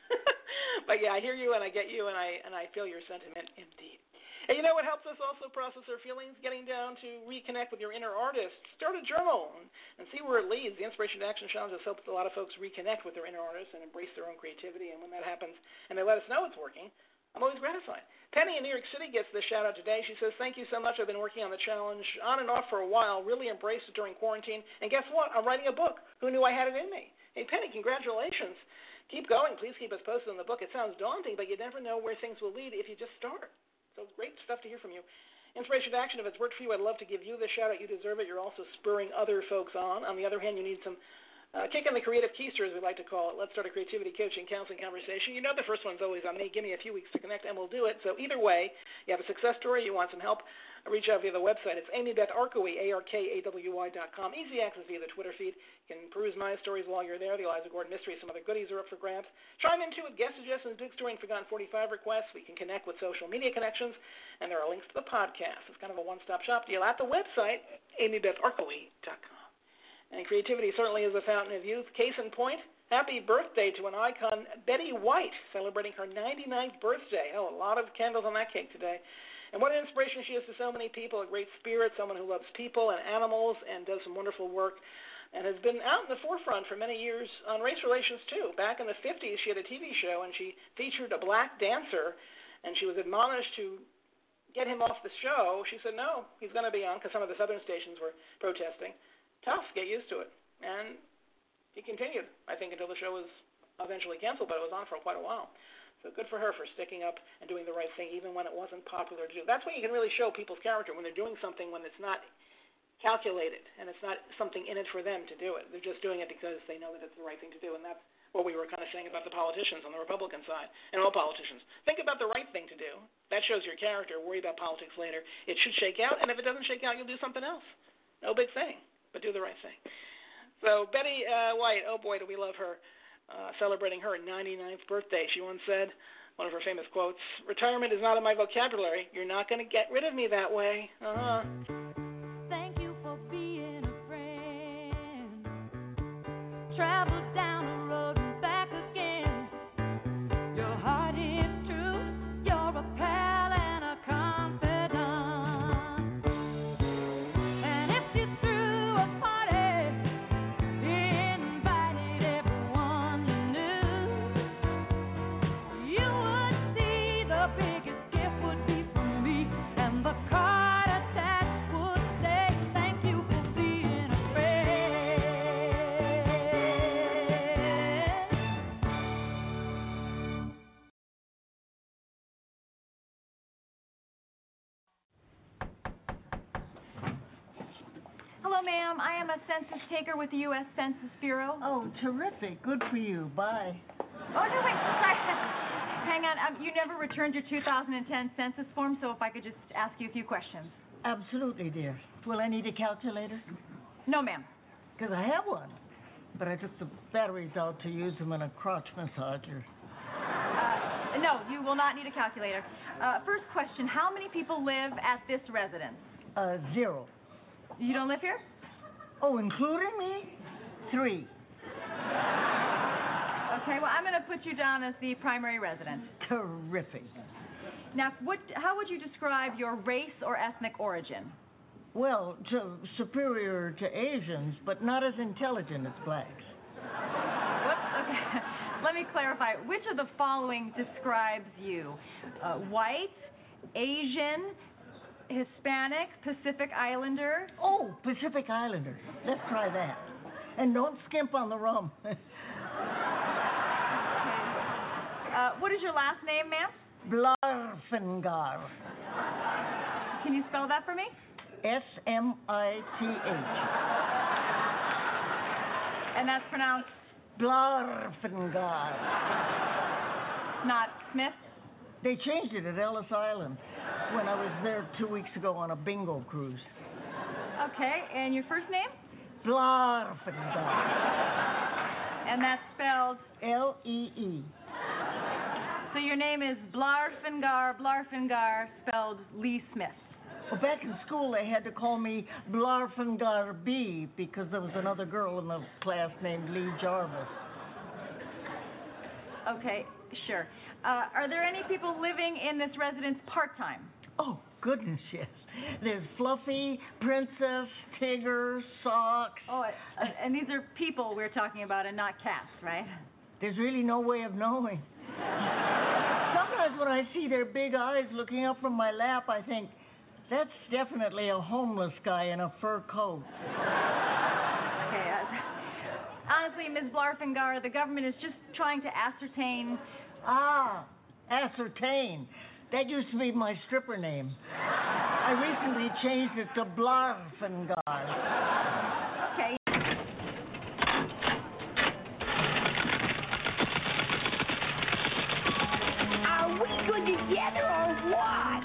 But yeah, I hear you and I get you and I feel your sentiment indeed. And you know what helps us also process our feelings? Getting down to reconnect with your inner artist. Start a journal and see where it leads. The Inspiration to Action Challenge has helped a lot of folks reconnect with their inner artist and embrace their own creativity. And when that happens and they let us know it's working, I'm always gratified. Penny in New York City gets the shout out today. She says, thank you so much. I've been working on the challenge on and off for a while, really embraced it during quarantine. And guess what? I'm writing a book. Who knew I had it in me? Hey, Penny, congratulations. Keep going. Please keep us posted on the book. It sounds daunting, but you never know where things will lead if you just start. So great stuff to hear from you. Inspiration to Action, if it's worked for you, I'd love to give you the shout out. You deserve it. You're also spurring other folks on. On the other hand, you need some kick in the creative keister, as we like to call it. Let's start a creativity coaching, counseling conversation. You know the first one's always on me. Give me a few weeks to connect, and we'll do it. So either way, you have a success story, you want some help, reach out via the website. It's Amy Beth Arkawy, ARKAWY.com. Easy access via the Twitter feed. You can peruse my stories while you're there. The Eliza Gordon Mystery, some other goodies are up for grabs. Chime into with guest suggestions, Duke Story, and Forgotten 45 requests. We can connect with social media connections, and there are links to the podcast. It's kind of a one-stop shop deal at the website, AmyBethArkawy.com. And creativity certainly is a fountain of youth. Case in point, happy birthday to an icon, Betty White, celebrating her 99th birthday. Oh, a lot of candles on that cake today. And what an inspiration she is to so many people, a great spirit, someone who loves people and animals and does some wonderful work and has been out in the forefront for many years on race relations, too. Back in the 50s, she had a TV show, and she featured a black dancer, and she was admonished to get him off the show. She said, no, he's going to be on, because some of the southern stations were protesting. Tough, get used to it. And he continued, I think, until the show was eventually canceled, but it was on for quite a while. So good for her for sticking up and doing the right thing, even when it wasn't popular to do. That's when you can really show people's character, when they're doing something when it's not calculated and it's not something in it for them to do it. They're just doing it because they know that it's the right thing to do, and that's what we were kind of saying about the politicians on the Republican side, and all politicians. Think about the right thing to do. That shows your character. Worry about politics later. It should shake out, and if it doesn't shake out, you'll do something else. No big thing, but do the right thing. So Betty White, oh boy, do we love her, celebrating her 99th birthday. She once said, one of her famous quotes, retirement is not in my vocabulary. You're not going to get rid of me that way. Thank you for being a friend. Travel down the road and back again. Your heart is true. You're a pal and a confidant. Hello, ma'am. I am a census taker with the U.S. Census Bureau. Oh, terrific. Good for you. Bye. Oh, no, wait. Sorry. Hang on. You never returned your 2010 census form, so if I could just ask you a few questions. Absolutely, dear. Will I need a calculator? No, ma'am. Because I have one. But I took the batteries out to use them in a crotch massager. No, you will not need a calculator. First question, how many people live at this residence? 0. You don't live here? Oh, including me? 3. Okay, well, I'm going to put you down as the primary resident. Terrific. Now, how would you describe your race or ethnic origin? Well, superior to Asians, but not as intelligent as blacks. Whoops, okay. Let me clarify. Which of the following describes you? White, Asian, Hispanic, Pacific Islander? Oh, Pacific Islander. Let's try that. And don't skimp on the rum. Okay. What is your last name, ma'am? Blarfengar. Can you spell that for me? Smith. And that's pronounced? Blarfengar. Not Smith? They changed it at Ellis Island when I was there 2 weeks ago on a bingo cruise. Okay, and your first name? Blarfengar. And that's spelled? L-E-E. So your name is Blarfengar, spelled Lee Smith. Well, back in school, they had to call me Blarfengar B because there was another girl in the class named Lee Jarvis. Okay, sure. Are there any people living in this residence part-time? Oh, goodness, yes. There's Fluffy, Princess, Tigger, Socks. Oh, and these are people we're talking about and not cats, right? There's really no way of knowing. Sometimes when I see their big eyes looking up from my lap, I think, that's definitely a homeless guy in a fur coat. Okay, honestly, Ms. Blarfengar, the government is just trying to ascertain... Ascertain. That used to be my stripper name. I recently changed it to Blarfengar. Okay. Are we good together or what?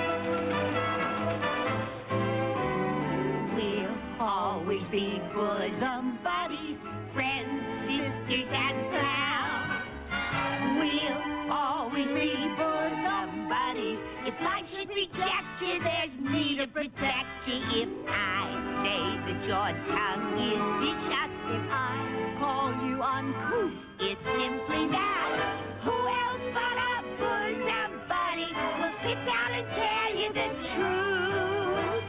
We'll always be bosom buddies, friends, sisters, and pals. We'll always be bosom buddies. If life should reject you, there's me to protect you. If I say that your tongue is vicious, if I call you uncouth, it's simply that. Who else but a bosom buddy will sit down and tell you the truth?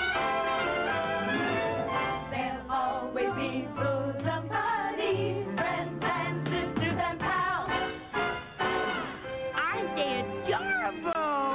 There'll always be bosom buddies, friends and sisters and pals. Aren't they adorable?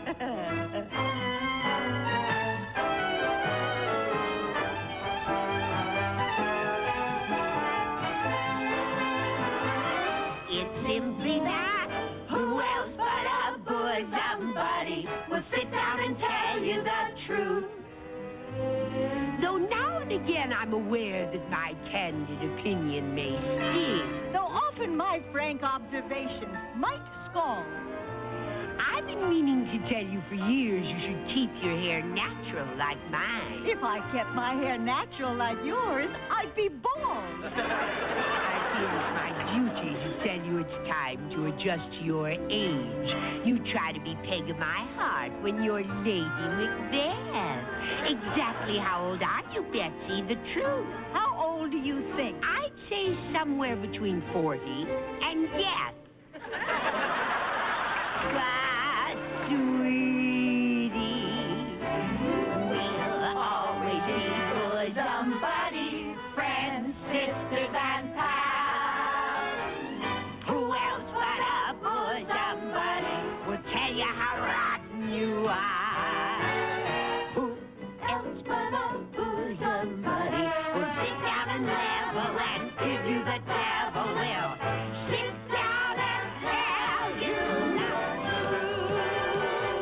It's simply that. Who else but a bosom buddy will sit down and tell you the truth? Though now and again I'm aware that my candid opinion may sting. Though often my frank observations might scald. I've been meaning to tell you for years you should keep your hair natural like mine. If I kept my hair natural like yours, I'd be bald. I feel it's my duty to tell you it's time to adjust to your age. You try to be peg of my heart when you're Lady Macbeth. Exactly how old are you, Betsy? The truth. How old do you think? I'd say somewhere between 40 and death. But, sweetie, we'll always be bosom buddies, friends, sisters, and pals. Who else but a bosom buddy will tell you how rotten you are? Who else but a bosom buddy will sit down and level and give you the devil will? Sit down and tell you the truth.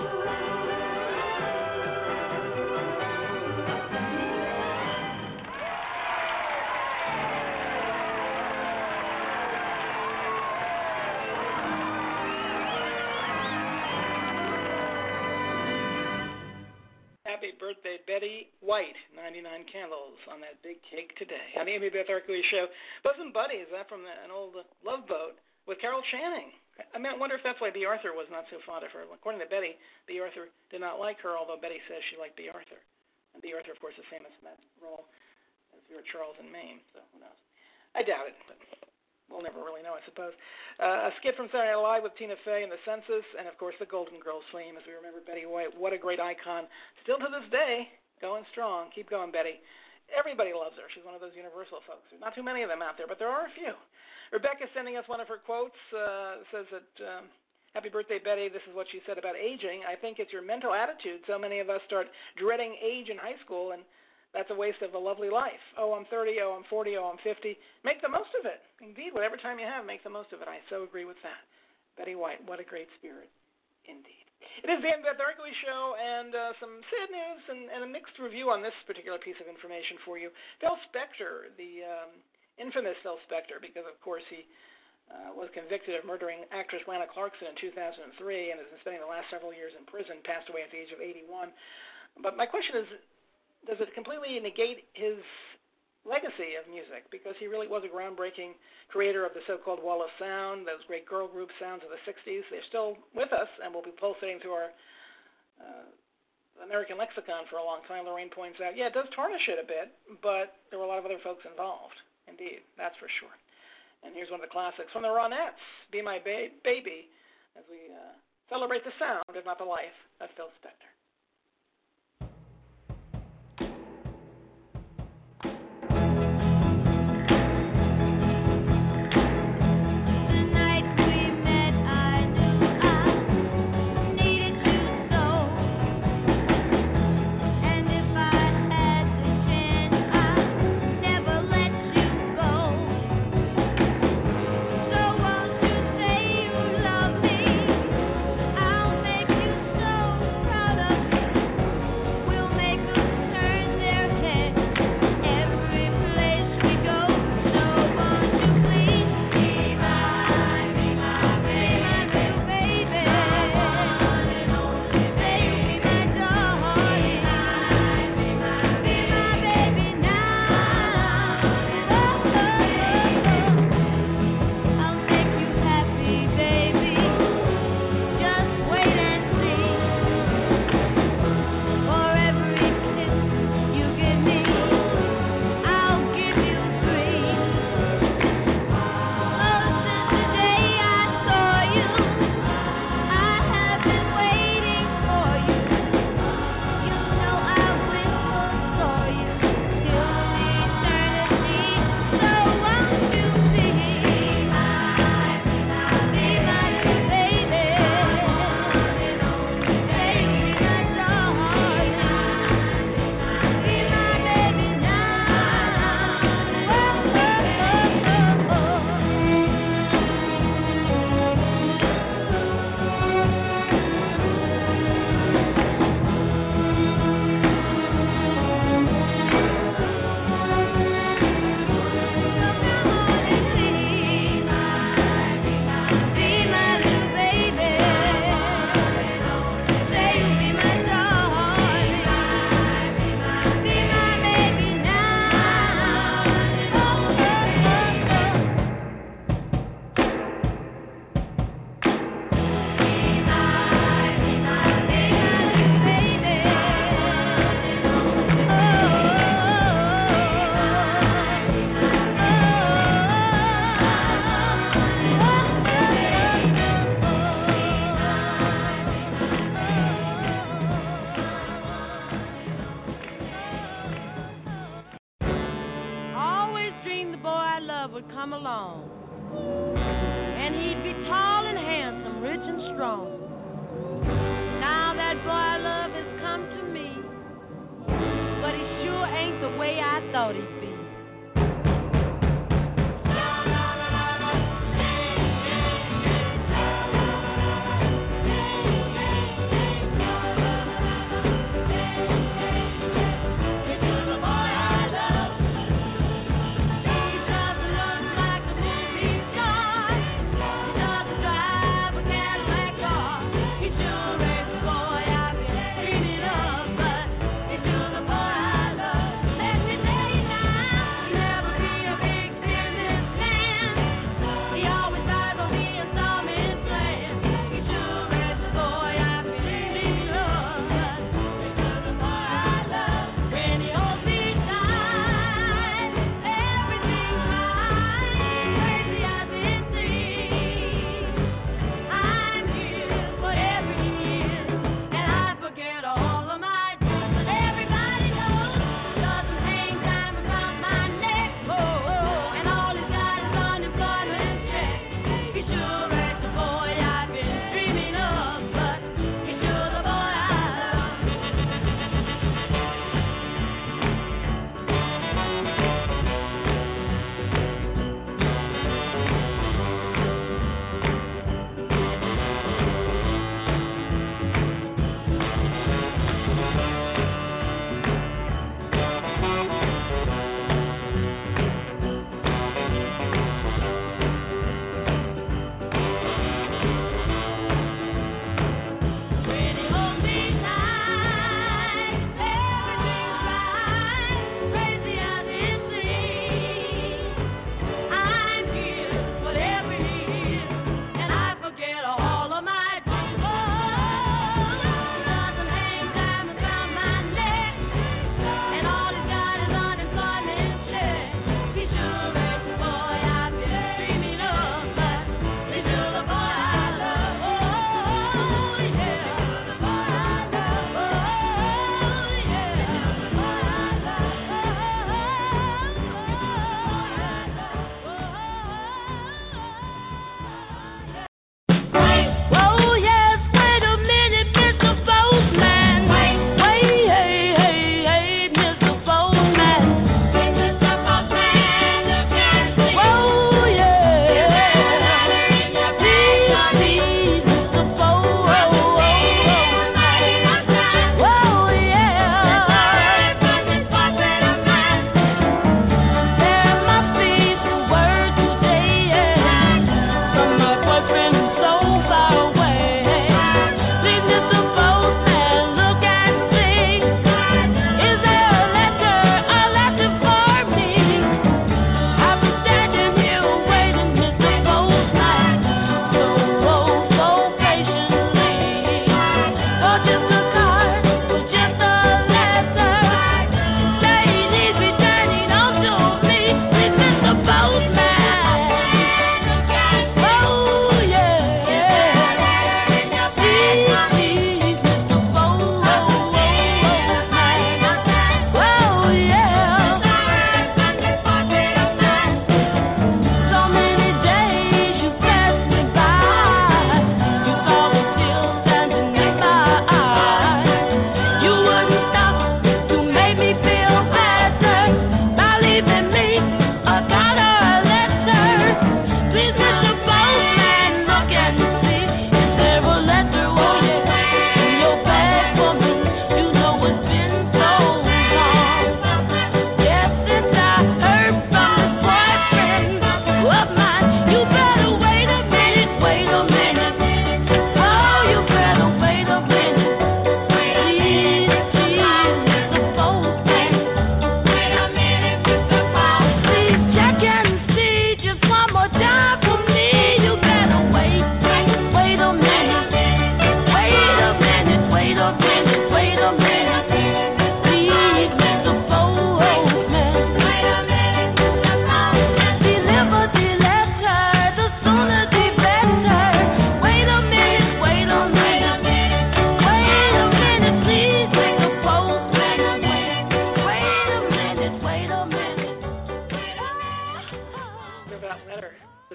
happy birthday, Betty White. 99 candles on that big cake today. On the Amy Beth Hercules Show. Bosom Buddies, that from an old Love Boat with Carol Channing. I wonder if that's why B. Arthur was not so fond of her. According to Betty, B. Arthur did not like her, although Betty says she liked B. Arthur. And B. Arthur, of course, is famous in that role as Vera Charles in Maine, so who knows. I doubt it, but we'll never really know, I suppose. A skit from Saturday Night Live with Tina Fey and the Census, and, of course, the Golden Girls theme, as we remember Betty White. What a great icon. Still to this day, going strong. Keep going, Betty. Everybody loves her. She's one of those universal folks. There's not too many of them out there, but there are a few. Rebecca's sending us one of her quotes. Says that, happy birthday, Betty. This is what she said about aging. I think it's your mental attitude. So many of us start dreading age in high school, and that's a waste of a lovely life. Oh, I'm 30. Oh, I'm 40. Oh, I'm 50. Make the most of it. Indeed, whatever time you have, make the most of it. I so agree with that. Betty White, what a great spirit, indeed. It is the Amy Beth Hercules Show, and some sad news and a mixed review on this particular piece of information for you. Phil Spector, the infamous Phil Spector, because, of course, he was convicted of murdering actress Lana Clarkson in 2003 and has been spending the last several years in prison, passed away at the age of 81. But my question is, does it completely negate his legacy of music? Because he really was a groundbreaking creator of the so-called Wall of Sound, those great girl group sounds of the 60s. They're still with us and will be pulsating through our American lexicon for a long time. Lorraine points out, yeah, it does tarnish it a bit, but there were a lot of other folks involved. Indeed, that's for sure. And here's one of the classics from the Ronettes, Be My Baby, as we celebrate the sound, if not the life, of Phil Spector.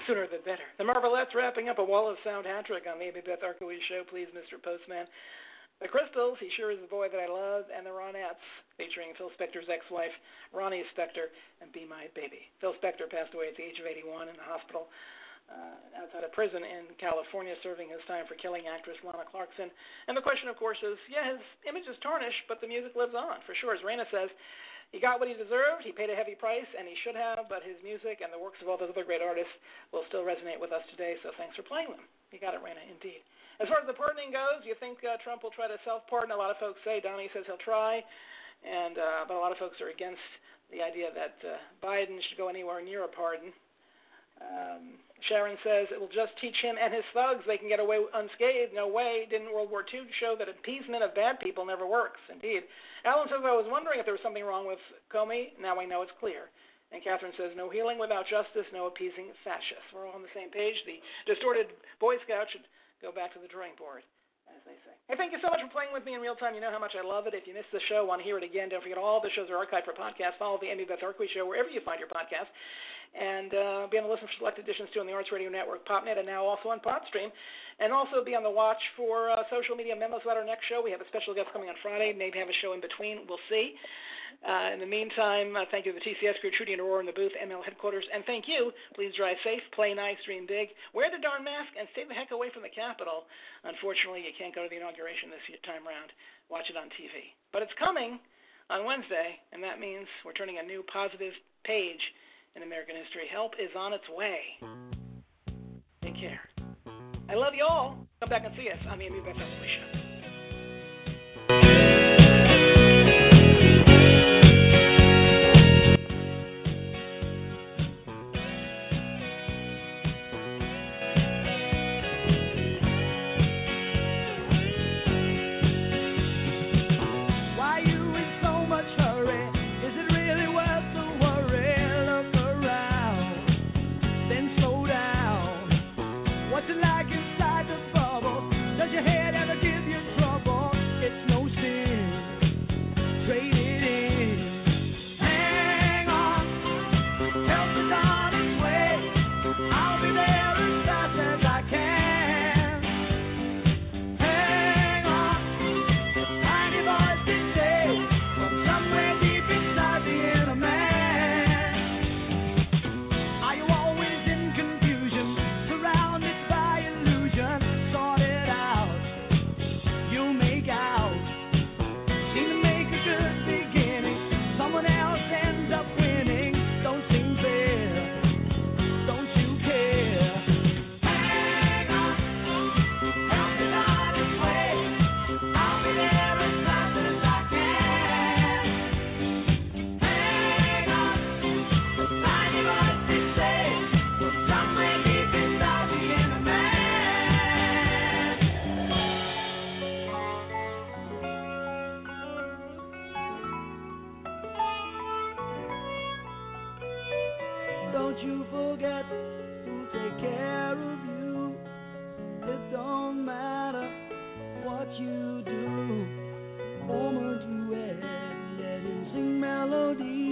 sooner the better. The Marvelettes wrapping up a Wall of Sound hat trick on the Amy Beth Arkowitz Show, Please Mr. Postman. The Crystals, He Sure Is the Boy That I Love, and the Ronettes, featuring Phil Spector's ex-wife, Ronnie Spector, and Be My Baby. Phil Spector passed away at the age of 81 in the hospital outside of prison in California, serving his time for killing actress Lana Clarkson. And the question, of course, is, his image is tarnished, but the music lives on, for sure. As Raina says, he got what he deserved, he paid a heavy price, and he should have, but his music and the works of all those other great artists will still resonate with us today, so thanks for playing them. You got it, Raina, indeed. As far as the pardoning goes, you think Trump will try to self-pardon? A lot of folks say. Donnie says he'll try, but a lot of folks are against the idea that Biden should go anywhere near a pardon. Sharon says it will just teach him and his thugs they can get away unscathed. No way. Didn't World War II show that appeasement of bad people never works? Indeed. Alan says, I was wondering if there was something wrong with Comey. Now I know it's clear. And Catherine says, no healing without justice, no appeasing fascists. We're all on the same page. The distorted Boy Scout should go back to the drawing board, as they say. Hey, thank you so much for playing with me in real time. You know how much I love it. If you missed the show, want to hear it again, don't forget all the shows are archived for podcast. Follow the Amy Beth Arkowitz Show wherever you find your podcast. And be on the listen for select editions, too, on the Arts Radio Network, PopNet, and now also on Podstream. And also be on the watch for social media memos about our next show. We have a special guest coming on Friday. Maybe have a show in between. We'll see. In the meantime, thank you to the TCS crew, Trudy and Aurora in the booth, ML headquarters. And thank you. Please drive safe, play nice, dream big, wear the darn mask, and stay the heck away from the Capitol. Unfortunately, you can't go to the inauguration this time round. Watch it on TV. But it's coming on Wednesday, and that means we're turning a new positive page in American history. Help is on its way. Take care. I love you all. Come back and see us on the Amy Beth Arkowitz Show. Don't you forget to take care of you. It don't matter what you do. Home or duet, let him sing melody.